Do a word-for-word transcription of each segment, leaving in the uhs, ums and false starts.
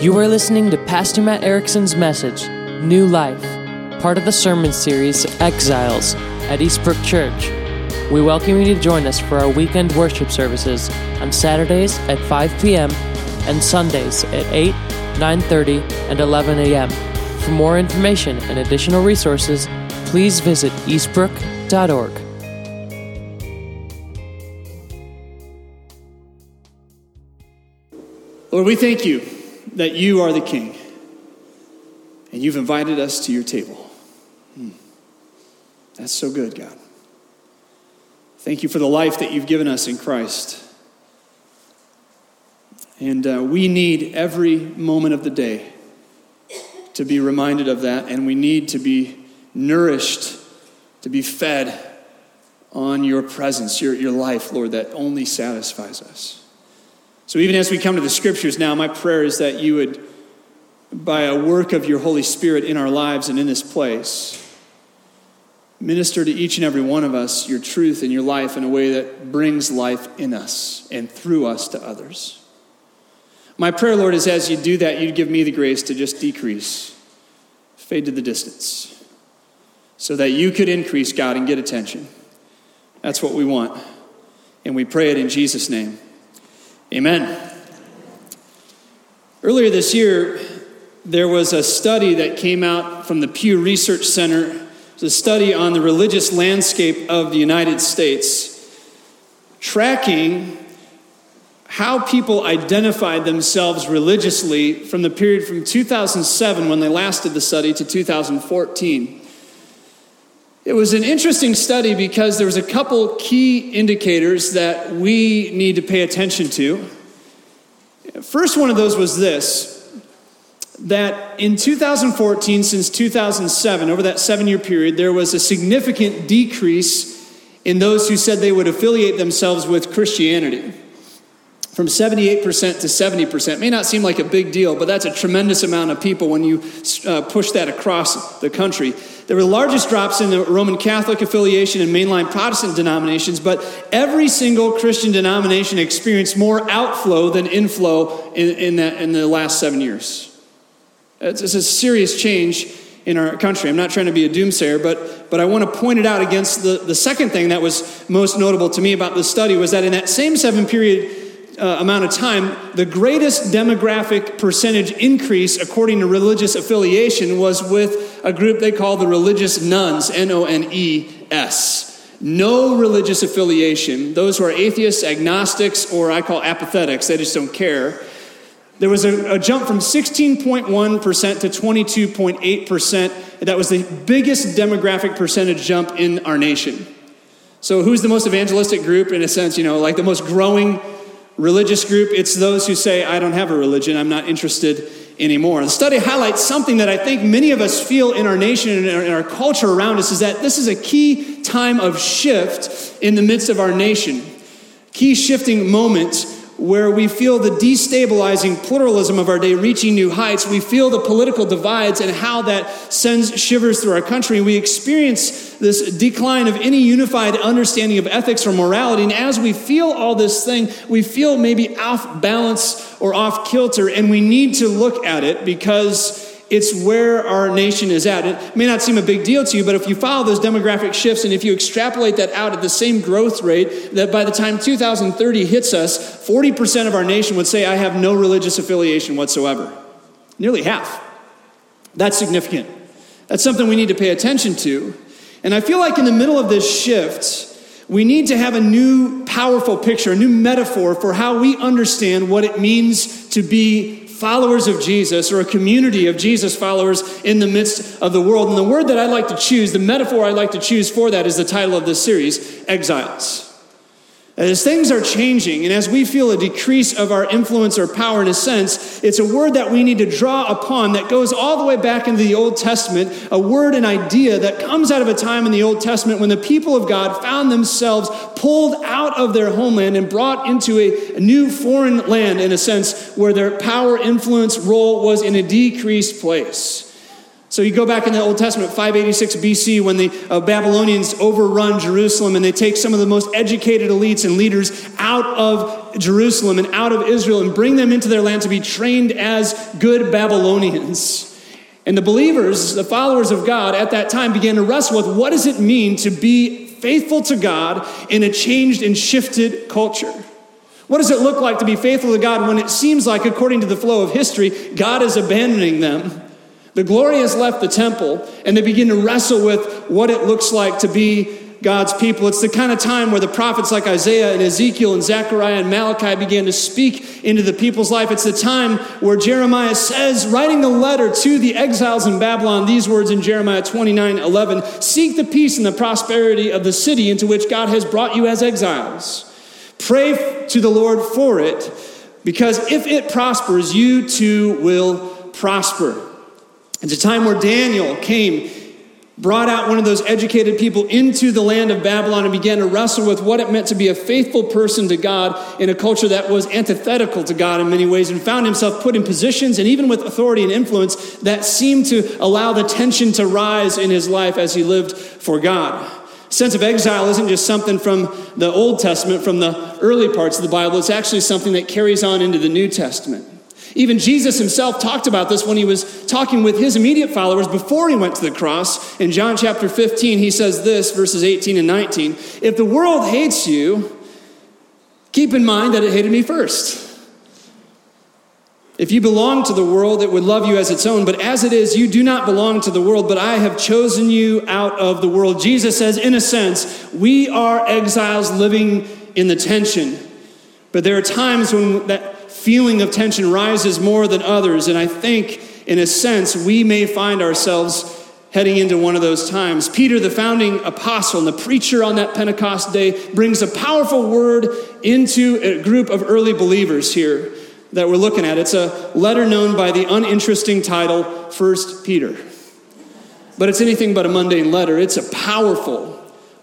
You are listening to Pastor Matt Erickson's message, New Life, part of the sermon series, Exiles, at Eastbrook Church. We welcome you to join us for our weekend worship services on Saturdays at five p.m. and Sundays at eight, nine thirty, and eleven a.m. For more information and additional resources, please visit eastbrook dot org. Lord, we thank you that you are the King, and you've invited us to your table. Hmm. That's so good, God. Thank you for the life that you've given us in Christ. And uh, we need every moment of the day to be reminded of that, and we need to be nourished, to be fed on your presence, your, your life, Lord, that only satisfies us. So even as we come to the scriptures now, my prayer is that you would, by a work of your Holy Spirit in our lives and in this place, minister to each and every one of us your truth and your life in a way that brings life in us and through us to others. My prayer, Lord, is as you do that, you'd give me the grace to just decrease, fade to the distance, so that you could increase, God, and get attention. That's what we want. And we pray it in Jesus' name. Amen. Earlier this year, there was a study that came out from the Pew Research Center. It was a study on the religious landscape of the United States, tracking how people identified themselves religiously from the period from two thousand seven, when they last did the study, to two thousand fourteen. It was an interesting study because there was a couple key indicators that we need to pay attention to. First one of those was this, that in two thousand fourteen, since two thousand seven, over that seven-year period, there was a significant decrease in those who said they would affiliate themselves with Christianity. From seventy-eight percent to seventy percent. May not seem like a big deal, but that's a tremendous amount of people when you uh, push that across the country. There were the largest drops in the Roman Catholic affiliation and mainline Protestant denominations, but every single Christian denomination experienced more outflow than inflow in, in, that, in the last seven years. It's, it's a serious change in our country. I'm not trying to be a doomsayer, but, but I want to point it out against the, the second thing that was most notable to me about this study was that in that same seven period Uh, amount of time, the greatest demographic percentage increase, according to religious affiliation, was with a group they call the religious nones, N O N E S. No religious affiliation. Those who are atheists, agnostics, or I call apathetics, they just don't care. There was a, a jump from sixteen point one percent to twenty-two point eight percent. That was the biggest demographic percentage jump in our nation. So who's the most evangelistic group, in a sense, you know, like the most growing religious group? It's those who say, I don't have a religion, I'm not interested anymore. The study highlights something that I think many of us feel in our nation and in our, in our culture around us, is that this is a key time of shift in the midst of our nation. Key shifting moment where we feel the destabilizing pluralism of our day reaching new heights. We feel the political divides and how that sends shivers through our country. We experience this decline of any unified understanding of ethics or morality. And as we feel all this thing, we feel maybe off balance or off kilter, and we need to look at it because it's where our nation is at. It may not seem a big deal to you, but if you follow those demographic shifts and if you extrapolate that out at the same growth rate, that by the time two thousand thirty hits us, forty percent of our nation would say, I have no religious affiliation whatsoever. Nearly half. That's significant. That's something we need to pay attention to. And I feel like in the middle of this shift, we need to have a new powerful picture, a new metaphor for how we understand what it means to be followers of Jesus, or a community of Jesus followers in the midst of the world. And the word that I'd like to choose, the metaphor I'd like to choose for that, is the title of this series, Exiles. As things are changing, and as we feel a decrease of our influence or power in a sense, it's a word that we need to draw upon that goes all the way back into the Old Testament, a word, an idea that comes out of a time in the Old Testament when the people of God found themselves pulled out of their homeland and brought into a, a new foreign land, in a sense, where their power, influence, role was in a decreased place. So you go back in the Old Testament, five eighty-six B C, when the uh, Babylonians overrun Jerusalem and they take some of the most educated elites and leaders out of Jerusalem and out of Israel and bring them into their land to be trained as good Babylonians. And the believers, the followers of God at that time began to wrestle with what does it mean to be faithful to God in a changed and shifted culture? What does it look like to be faithful to God when it seems like, according to the flow of history, God is abandoning them? The glory has left the temple, and they begin to wrestle with what it looks like to be God's people. It's the kind of time where the prophets like Isaiah and Ezekiel and Zechariah and Malachi began to speak into the people's life. It's the time where Jeremiah says, writing the letter to the exiles in Babylon, these words in Jeremiah twenty-nine eleven, seek the peace and the prosperity of the city into which God has brought you as exiles. Pray to the Lord for it, because if it prospers, you too will prosper. It's a time where Daniel came, brought out one of those educated people into the land of Babylon and began to wrestle with what it meant to be a faithful person to God in a culture that was antithetical to God in many ways, and found himself put in positions and even with authority and influence that seemed to allow the tension to rise in his life as he lived for God. Sense of exile isn't just something from the Old Testament, from the early parts of the Bible. It's actually something that carries on into the New Testament. Even Jesus himself talked about this when he was talking with his immediate followers before he went to the cross. In John chapter fifteen, he says this, verses eighteen and nineteen, if the world hates you, keep in mind that it hated me first. If you belong to the world, it would love you as its own. But as it is, you do not belong to the world, but I have chosen you out of the world. Jesus says, in a sense, we are exiles living in the tension. But there are times when that feeling of tension rises more than others. And I think, in a sense, we may find ourselves heading into one of those times. Peter, the founding apostle and the preacher on that Pentecost day, brings a powerful word into a group of early believers here that we're looking at. It's a letter known by the uninteresting title, First Peter. But it's anything but a mundane letter. It's a powerful,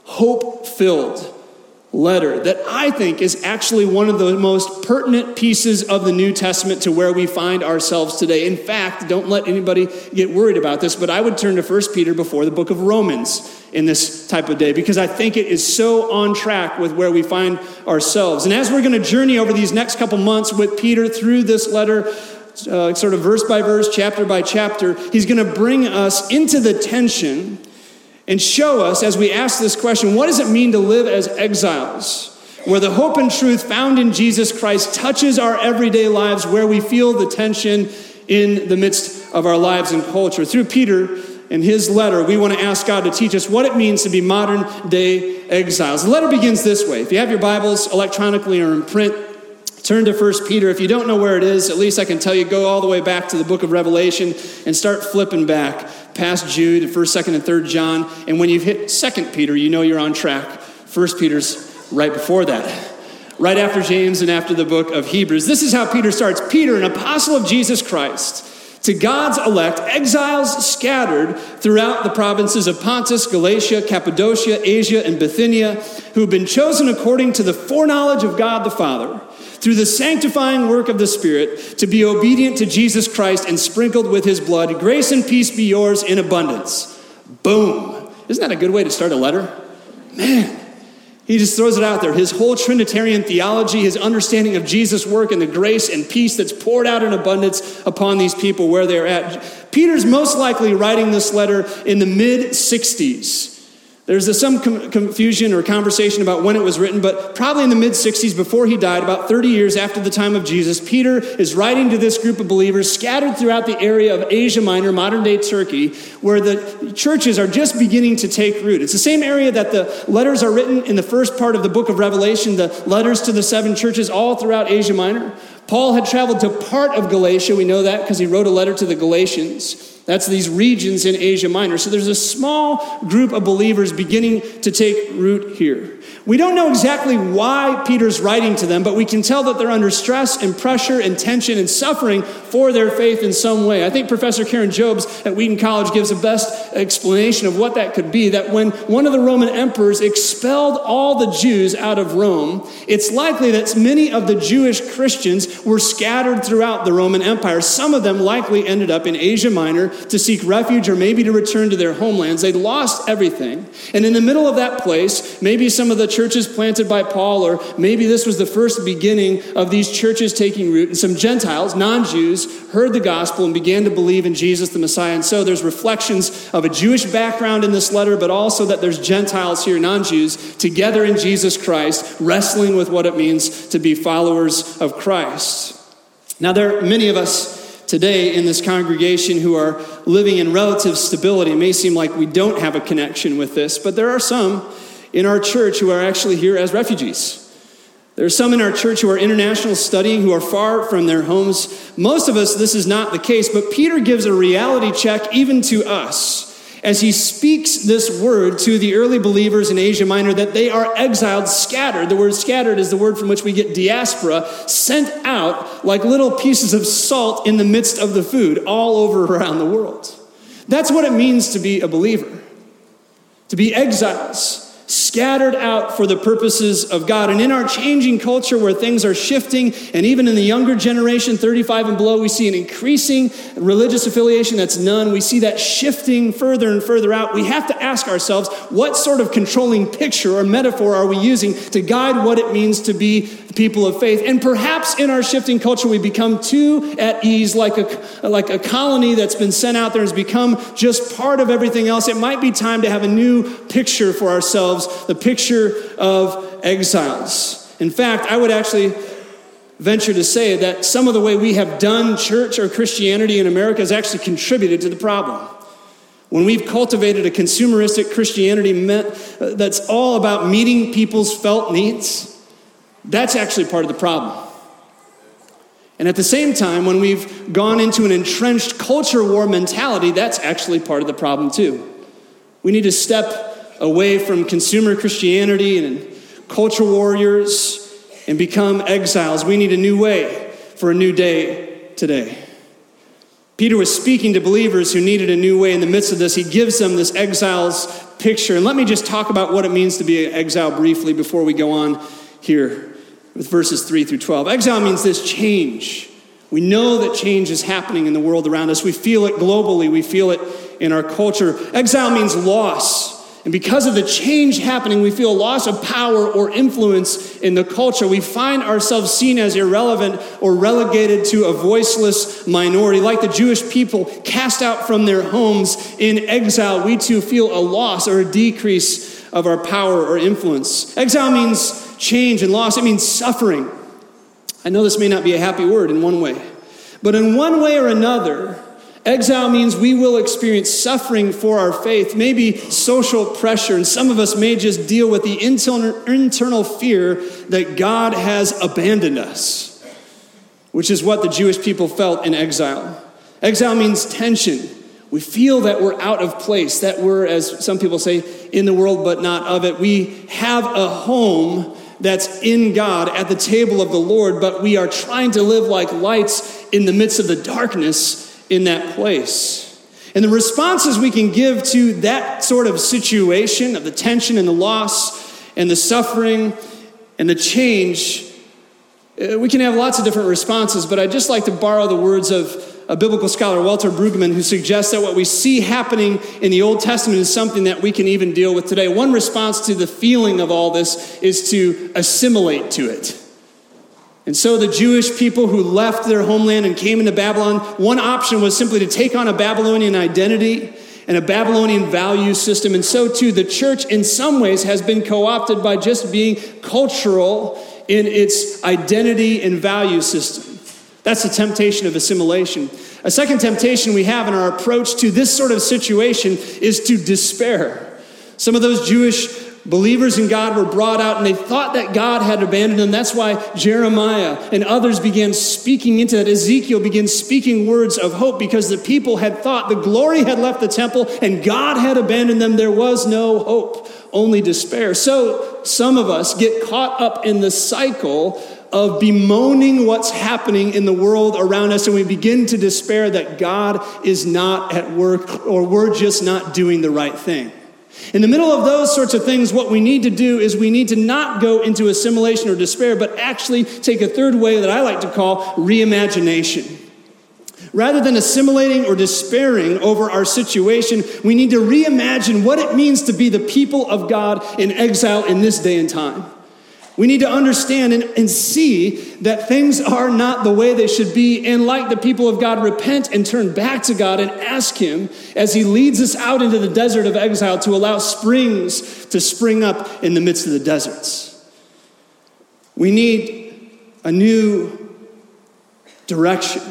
hope-filled letter that I think is actually one of the most pertinent pieces of the New Testament to where we find ourselves today. In fact, don't let anybody get worried about this, but I would turn to First Peter before the book of Romans in this type of day, because I think it is so on track with where we find ourselves. And as we're going to journey over these next couple months with Peter through this letter, uh, sort of verse by verse, chapter by chapter, he's going to bring us into the tension and show us, as we ask this question, what does it mean to live as exiles, where the hope and truth found in Jesus Christ touches our everyday lives, where we feel the tension in the midst of our lives and culture. Through Peter and his letter, we want to ask God to teach us what it means to be modern day exiles. The letter begins this way. If you have your Bibles electronically or in print, turn to First Peter. If you don't know where it is, at least I can tell you, go all the way back to the book of Revelation and start flipping back past Jude, first, second, and third John. And when you've hit Second Peter, you know you're on track. First Peter's right before that, right after James and after the book of Hebrews. This is how Peter starts. Peter, an apostle of Jesus Christ, to God's elect, exiles scattered throughout the provinces of Pontus, Galatia, Cappadocia, Asia, and Bithynia, who have been chosen according to the foreknowledge of God the Father, through the sanctifying work of the Spirit, to be obedient to Jesus Christ and sprinkled with his blood. Grace and peace be yours in abundance. Boom. Isn't that a good way to start a letter? Man, he just throws it out there. His whole Trinitarian theology, his understanding of Jesus' work and the grace and peace that's poured out in abundance upon these people where they're at. Peter's most likely writing this letter in the mid sixties. There's some com- confusion or conversation about when it was written, but probably in the mid sixties before he died, about thirty years after the time of Jesus, Peter is writing to this group of believers scattered throughout the area of Asia Minor, modern-day Turkey, where the churches are just beginning to take root. It's the same area that the letters are written in the first part of the book of Revelation, the letters to the seven churches all throughout Asia Minor. Paul had traveled to part of Galatia. We know that because he wrote a letter to the Galatians. That's these regions in Asia Minor. So there's a small group of believers beginning to take root here. We don't know exactly why Peter's writing to them, but we can tell that they're under stress and pressure and tension and suffering for their faith in some way. I think Professor Karen Jobes at Wheaton College gives the best explanation of what that could be, that when one of the Roman emperors expelled all the Jews out of Rome, it's likely that many of the Jewish Christians were scattered throughout the Roman Empire. Some of them likely ended up in Asia Minor to seek refuge or maybe to return to their homelands. They'd lost everything. And in the middle of that place, maybe some of the churches planted by Paul, or maybe this was the first beginning of these churches taking root, and some Gentiles, non-Jews, heard the gospel and began to believe in Jesus the Messiah. And so there's reflections of a Jewish background in this letter, but also that there's Gentiles here, non-Jews, together in Jesus Christ, wrestling with what it means to be followers of Christ. Now, there are many of us today in this congregation who are living in relative stability. It may seem like we don't have a connection with this, but there are some in our church who are actually here as refugees. There are some in our church who are international studying, who are far from their homes. Most of us, this is not the case, but Peter gives a reality check even to us as he speaks this word to the early believers in Asia Minor, that they are exiled, scattered. The word scattered is the word from which we get diaspora, sent out like little pieces of salt in the midst of the food all over around the world. That's what it means to be a believer, to be exiles, scattered out for the purposes of God. And in our changing culture where things are shifting, and even in the younger generation, thirty-five and below, we see an increasing religious affiliation that's none. We see that shifting further and further out. We have to ask ourselves, what sort of controlling picture or metaphor are we using to guide what it means to be the people of faith? And perhaps in our shifting culture, we become too at ease, like a, like a colony that's been sent out there and has become just part of everything else. It might be time to have a new picture for ourselves, the picture of exiles. In fact, I would actually venture to say that some of the way we have done church or Christianity in America has actually contributed to the problem. When we've cultivated a consumeristic Christianity that's all about meeting people's felt needs, that's actually part of the problem. And at the same time, when we've gone into an entrenched culture war mentality, that's actually part of the problem too. We need to step away from consumer Christianity and culture warriors and become exiles. We need a new way for a new day today. Peter was speaking to believers who needed a new way. In the midst of this, he gives them this exiles picture. And let me just talk about what it means to be an exile briefly before we go on here with verses three through twelve. Exile means this: change. We know that change is happening in the world around us. We feel it globally. We feel it in our culture. Exile means loss. And because of the change happening, we feel loss of power or influence in the culture. We find ourselves seen as irrelevant or relegated to a voiceless minority. Like the Jewish people cast out from their homes in exile, we too feel a loss or a decrease of our power or influence. Exile means change and loss. It means suffering. I know this may not be a happy word in one way, but in one way or another, exile means we will experience suffering for our faith, maybe social pressure, and some of us may just deal with the internal, internal fear that God has abandoned us, which is what the Jewish people felt in exile. Exile means tension. We feel that we're out of place, that we're, as some people say, in the world but not of it. We have a home that's in God at the table of the Lord, but we are trying to live like lights in the midst of the darkness in that place. And the responses we can give to that sort of situation of the tension and the loss and the suffering and the change, we can have lots of different responses, but I'd just like to borrow the words of a biblical scholar, Walter Brueggemann, who suggests that what we see happening in the Old Testament is something that we can even deal with today. One response to the feeling of all this is to assimilate to it. And so the Jewish people who left their homeland and came into Babylon, one option was simply to take on a Babylonian identity and a Babylonian value system. And so too, the church in some ways has been co-opted by just being cultural in its identity and value system. That's the temptation of assimilation. A second temptation we have in our approach to this sort of situation is to despair. Some of those Jewish believers in God were brought out and they thought that God had abandoned them. That's why Jeremiah and others began speaking into that. Ezekiel began speaking words of hope because the people had thought the glory had left the temple and God had abandoned them. There was no hope, only despair. So some of us get caught up in the cycle of bemoaning what's happening in the world around us, and we begin to despair that God is not at work or we're just not doing the right thing. In the middle of those sorts of things, what we need to do is we need to not go into assimilation or despair, but actually take a third way that I like to call reimagination. Rather than assimilating or despairing over our situation, we need to reimagine what it means to be the people of God in exile in this day and time. We need to understand and, and see that things are not the way they should be, and like the people of God, repent and turn back to God and ask him as he leads us out into the desert of exile to allow springs to spring up in the midst of the deserts. We need a new direction.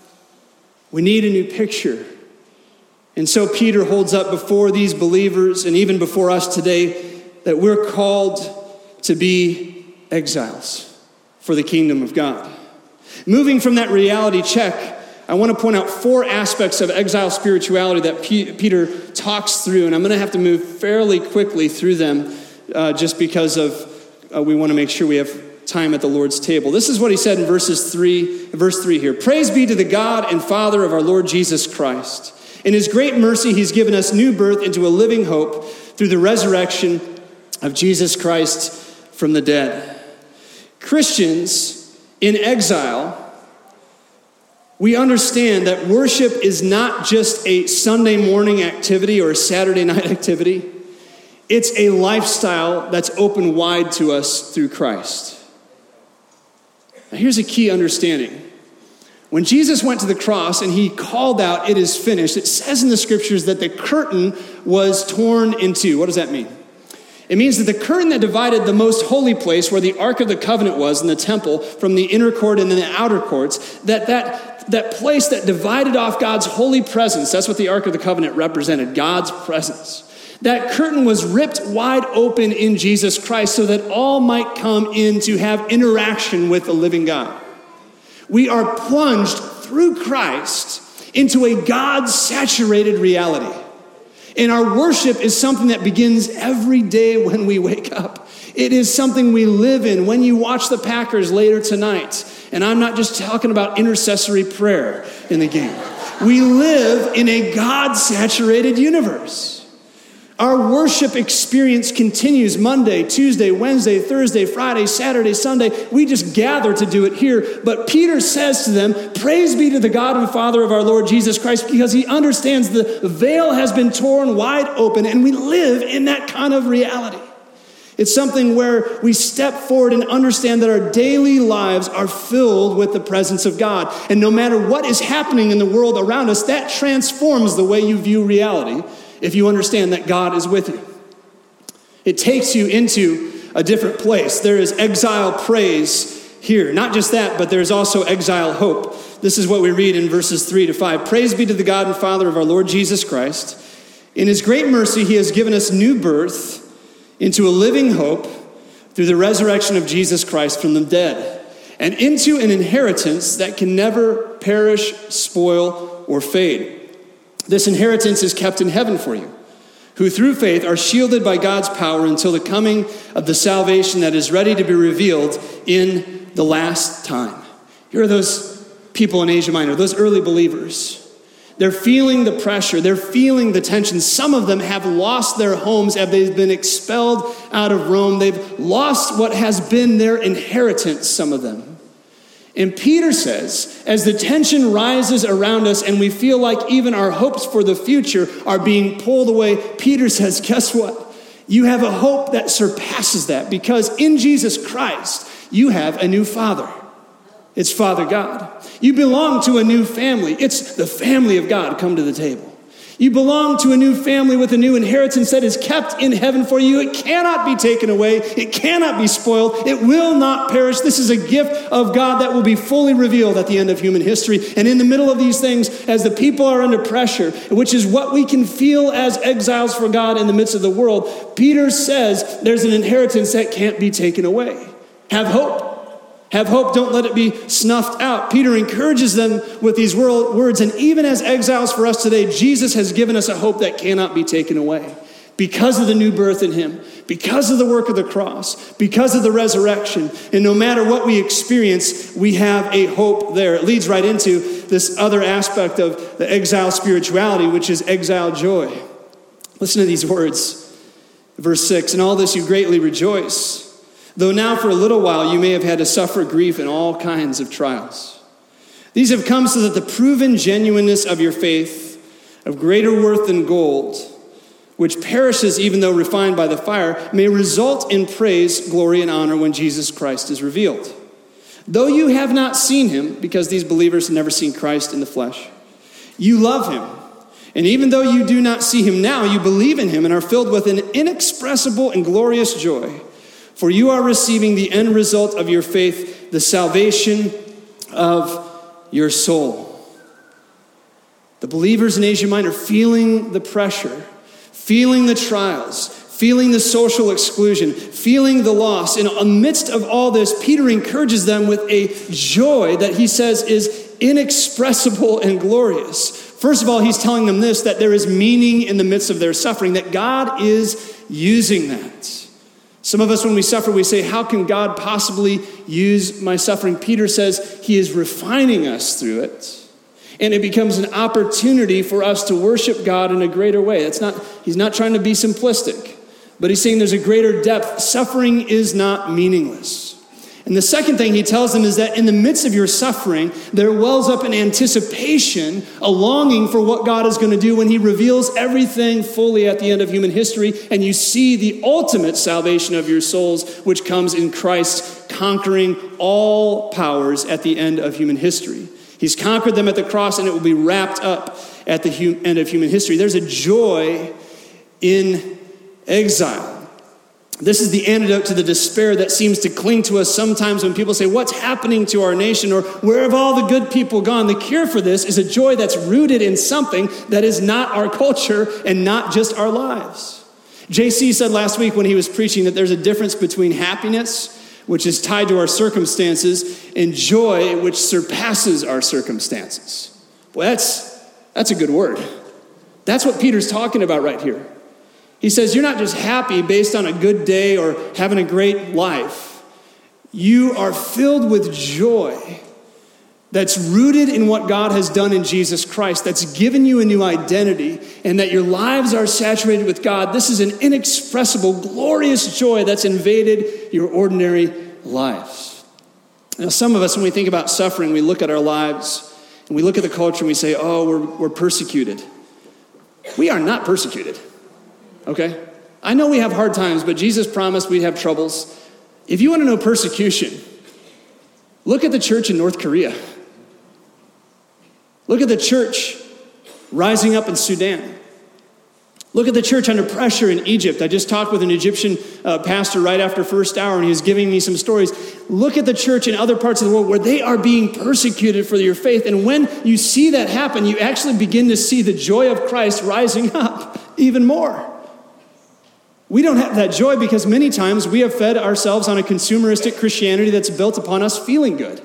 We need a new picture. And so Peter holds up before these believers and even before us today that we're called to be exiles for the kingdom of God. Moving from that reality check, I want to point out four aspects of exile spirituality that P- Peter talks through, and I'm going to have to move fairly quickly through them uh, just because of uh, we want to make sure we have time at the Lord's table. This is what he said in verses three, verse three here. Praise be to the God and Father of our Lord Jesus Christ. In his great mercy, he's given us new birth into a living hope through the resurrection of Jesus Christ from the dead. Christians in exile, we understand that worship is not just a Sunday morning activity or a Saturday night activity. It's a lifestyle that's open wide to us through Christ. Now, here's a key understanding. When Jesus went to the cross and he called out, "It is finished," it says in the scriptures that the curtain was torn in two. What does that mean? It means that the curtain that divided the most holy place where the Ark of the Covenant was in the temple from the inner court and the outer courts, that that, that place that divided off God's holy presence, that's what the Ark of the Covenant represented, God's presence. That curtain was ripped wide open in Jesus Christ so that all might come in to have interaction with the living God. We are plunged through Christ into a God-saturated reality. And our worship is something that begins every day when we wake up. It is something we live in. When you watch the Packers later tonight, and I'm not just talking about intercessory prayer in the game. We live in a God-saturated universe. Our worship experience continues Monday, Tuesday, Wednesday, Thursday, Friday, Saturday, Sunday. We just gather to do it here. But Peter says to them, praise be to the God and Father of our Lord Jesus Christ, because he understands the veil has been torn wide open, and we live in that kind of reality. It's something where we step forward and understand that our daily lives are filled with the presence of God. And no matter what is happening in the world around us, that transforms the way you view reality. If you understand that God is with you, it takes you into a different place. There is exile praise here. Not just that, but there's also exile hope. This is what we read in verses three to five. Praise be to the God and Father of our Lord Jesus Christ. In his great mercy, he has given us new birth into a living hope through the resurrection of Jesus Christ from the dead, and into an inheritance that can never perish, spoil, or fade. This inheritance is kept in heaven for you, who through faith are shielded by God's power until the coming of the salvation that is ready to be revealed in the last time. Here are those people in Asia Minor, those early believers. They're feeling the pressure. They're feeling the tension. Some of them have lost their homes as they've been expelled out of Rome. They've lost what has been their inheritance, some of them. And Peter says, as the tension rises around us and we feel like even our hopes for the future are being pulled away, Peter says, guess what? You have a hope that surpasses that, because in Jesus Christ, you have a new Father. It's Father God. You belong to a new family. It's the family of God come to the table. You belong to a new family with a new inheritance that is kept in heaven for you. It cannot be taken away. It cannot be spoiled. It will not perish. This is a gift of God that will be fully revealed at the end of human history. And in the middle of these things, as the people are under pressure, which is what we can feel as exiles for God in the midst of the world, Peter says there's an inheritance that can't be taken away. Have hope. Have hope, don't let it be snuffed out. Peter encourages them with these words, and even as exiles for us today, Jesus has given us a hope that cannot be taken away because of the new birth in him, because of the work of the cross, because of the resurrection. And no matter what we experience, we have a hope there. It leads right into this other aspect of the exile spirituality, which is exile joy. Listen to these words. Verse six, "In all this you greatly rejoice, though now for a little while you may have had to suffer grief in all kinds of trials. These have come so that the proven genuineness of your faith, of greater worth than gold, which perishes even though refined by the fire, may result in praise, glory, and honor when Jesus Christ is revealed. Though you have not seen him, because these believers have never seen Christ in the flesh, you love him. And even though you do not see him now, you believe in him and are filled with an inexpressible and glorious joy. For you are receiving the end result of your faith, the salvation of your soul. The believers in Asia Minor are feeling the pressure, feeling the trials, feeling the social exclusion, feeling the loss. And amidst of all this, Peter encourages them with a joy that he says is inexpressible and glorious. First of all, he's telling them this, that there is meaning in the midst of their suffering, that God is using that. Some of us, when we suffer, we say, how can God possibly use my suffering? Peter says he is refining us through it. And it becomes an opportunity for us to worship God in a greater way. It's not, he's not trying to be simplistic, but he's saying there's a greater depth. Suffering is not meaningless. And the second thing he tells them is that in the midst of your suffering, there wells up an anticipation, a longing for what God is going to do when he reveals everything fully at the end of human history, and you see the ultimate salvation of your souls, which comes in Christ conquering all powers at the end of human history. He's conquered them at the cross, and it will be wrapped up at the hu- end of human history. There's a joy in exile. This is the antidote to the despair that seems to cling to us sometimes when people say, what's happening to our nation? Or where have all the good people gone? The cure for this is a joy that's rooted in something that is not our culture and not just our lives. J C said last week when he was preaching that there's a difference between happiness, which is tied to our circumstances, and joy, which surpasses our circumstances. Well, that's, that's a good word. That's what Peter's talking about right here. He says, you're not just happy based on a good day or having a great life. You are filled with joy that's rooted in what God has done in Jesus Christ, that's given you a new identity, and that your lives are saturated with God. This is an inexpressible, glorious joy that's invaded your ordinary lives. Now, some of us, when we think about suffering, we look at our lives, and we look at the culture, and we say, oh, we're, we're persecuted. We are not persecuted. Okay? I know we have hard times, but Jesus promised we'd have troubles. If you want to know persecution, look at the church in North Korea. Look at the church rising up in Sudan. Look at the church under pressure in Egypt. I just talked with an Egyptian uh, pastor right after first hour, and he was giving me some stories. Look at the church in other parts of the world where they are being persecuted for your faith. And when you see that happen, you actually begin to see the joy of Christ rising up even more. We don't have that joy because many times we have fed ourselves on a consumeristic Christianity that's built upon us feeling good.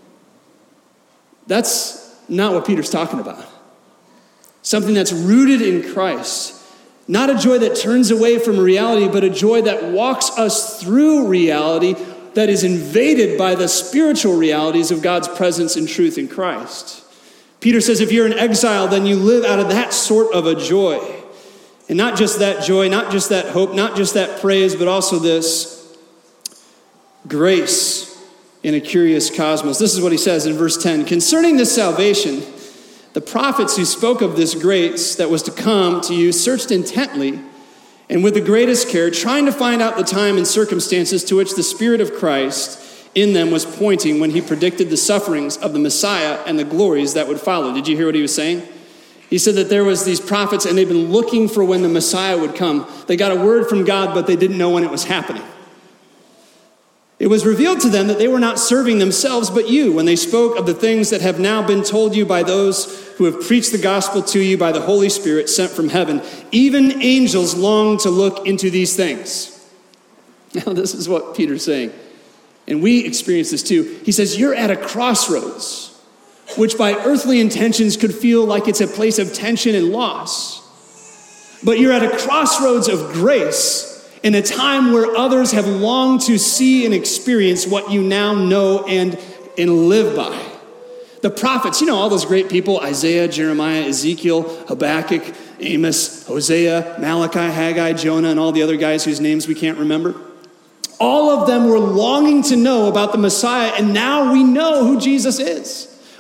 That's not what Peter's talking about. Something that's rooted in Christ. Not a joy that turns away from reality, but a joy that walks us through reality that is invaded by the spiritual realities of God's presence and truth in Christ. Peter says if you're in exile, then you live out of that sort of a joy. And not just that joy, not just that hope, not just that praise, but also this grace in a curious cosmos. This is what he says in verse ten. Concerning this salvation, the prophets who spoke of this grace that was to come to you searched intently and with the greatest care, trying to find out the time and circumstances to which the Spirit of Christ in them was pointing when he predicted the sufferings of the Messiah and the glories that would follow. Did you hear what he was saying? He said that there was these prophets and they've been looking for when the Messiah would come. They got a word from God, but they didn't know when it was happening. It was revealed to them that they were not serving themselves, but you, when they spoke of the things that have now been told you by those who have preached the gospel to you by the Holy Spirit sent from heaven. Even angels long to look into these things. Now, this is what Peter's saying. And we experience this too. He says, you're at a crossroads, which by earthly intentions could feel like it's a place of tension and loss. But you're at a crossroads of grace in a time where others have longed to see and experience what you now know and, and live by. The prophets, you know, all those great people, Isaiah, Jeremiah, Ezekiel, Habakkuk, Amos, Hosea, Malachi, Haggai, Jonah, and all the other guys whose names we can't remember. All of them were longing to know about the Messiah, and now we know who Jesus is.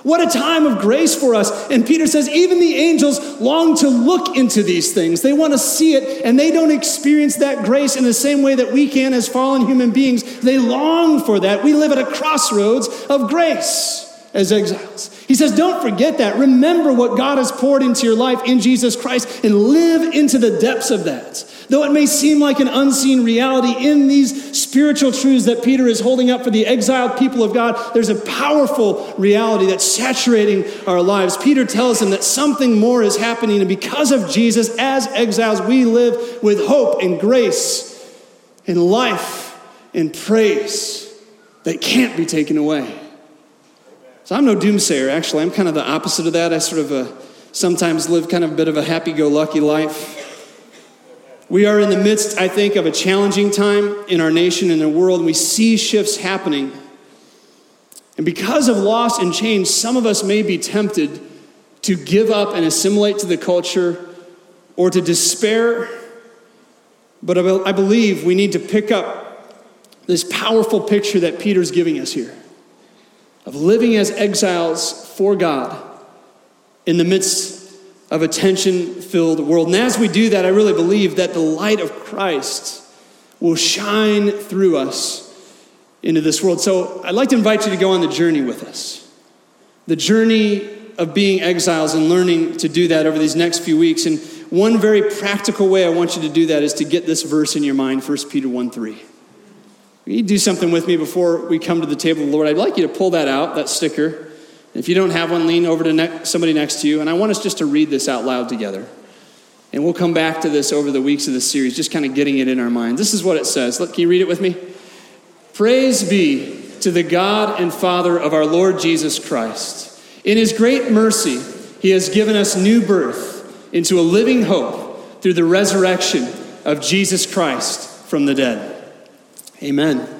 What a time of grace for us. And Peter says, even the angels long to look into these things. They want to see it, and they don't experience that grace in the same way that we can as fallen human beings. They long for that. We live at a crossroads of grace as exiles. He says, don't forget that. Remember what God has poured into your life in Jesus Christ and live into the depths of that. Though it may seem like an unseen reality in these spiritual truths that Peter is holding up for the exiled people of God, there's a powerful reality that's saturating our lives. Peter tells them that something more is happening, and because of Jesus, as exiles, we live with hope and grace and life and praise that can't be taken away. So I'm no doomsayer, actually. I'm kind of the opposite of that. I sort of uh, sometimes live kind of a bit of a happy-go-lucky life. We are in the midst, I think, of a challenging time in our nation and the world, and we see shifts happening. And because of loss and change, some of us may be tempted to give up and assimilate to the culture or to despair. But I believe we need to pick up this powerful picture that Peter's giving us here of living as exiles for God in the midst of a tension-filled world. And as we do that, I really believe that the light of Christ will shine through us into this world. So I'd like to invite you to go on the journey with us. The journey of being exiles and learning to do that over these next few weeks. And one very practical way I want you to do that is to get this verse in your mind, First Peter one three. You do something with me before we come to the table of the Lord. I'd like you to pull that out, that sticker. If you don't have one, lean over to ne- somebody next to you. And I want us just to read this out loud together. And we'll come back to this over the weeks of this series, just kind of getting it in our mind. This is what it says. Look, can you read it with me? Praise be to the God and Father of our Lord Jesus Christ. In his great mercy, he has given us new birth into a living hope through the resurrection of Jesus Christ from the dead. Amen.